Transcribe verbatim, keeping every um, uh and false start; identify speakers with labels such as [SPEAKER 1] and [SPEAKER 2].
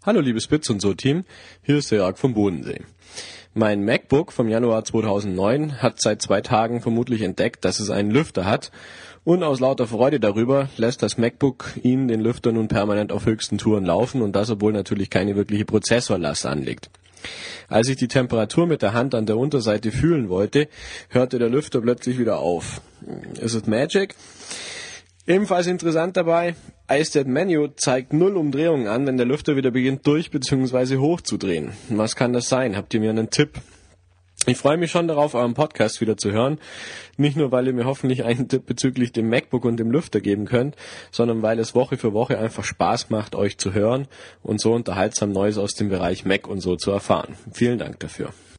[SPEAKER 1] Hallo liebes Bits und so Team, hier ist der Jörg vom Bodensee. Mein MacBook vom Januar zweitausendneun hat seit zwei Tagen vermutlich entdeckt, dass es einen Lüfter hat, und aus lauter Freude darüber lässt das MacBook ihn, den Lüfter, nun permanent auf höchsten Touren laufen, und das, obwohl natürlich keine wirkliche Prozessorlast anliegt. Als ich die Temperatur mit der Hand an der Unterseite fühlen wollte, hörte der Lüfter plötzlich wieder auf. Ist es Magic? Ebenfalls interessant dabei, iStat-Menu zeigt null Umdrehungen an, wenn der Lüfter wieder beginnt durch- bzw. hochzudrehen. Was kann das sein? Habt ihr mir einen Tipp? Ich freue mich schon darauf, euren Podcast wieder zu hören. Nicht nur, weil ihr mir hoffentlich einen Tipp bezüglich dem MacBook und dem Lüfter geben könnt, sondern weil es Woche für Woche einfach Spaß macht, euch zu hören und so unterhaltsam Neues aus dem Bereich Mac und so zu erfahren. Vielen Dank dafür.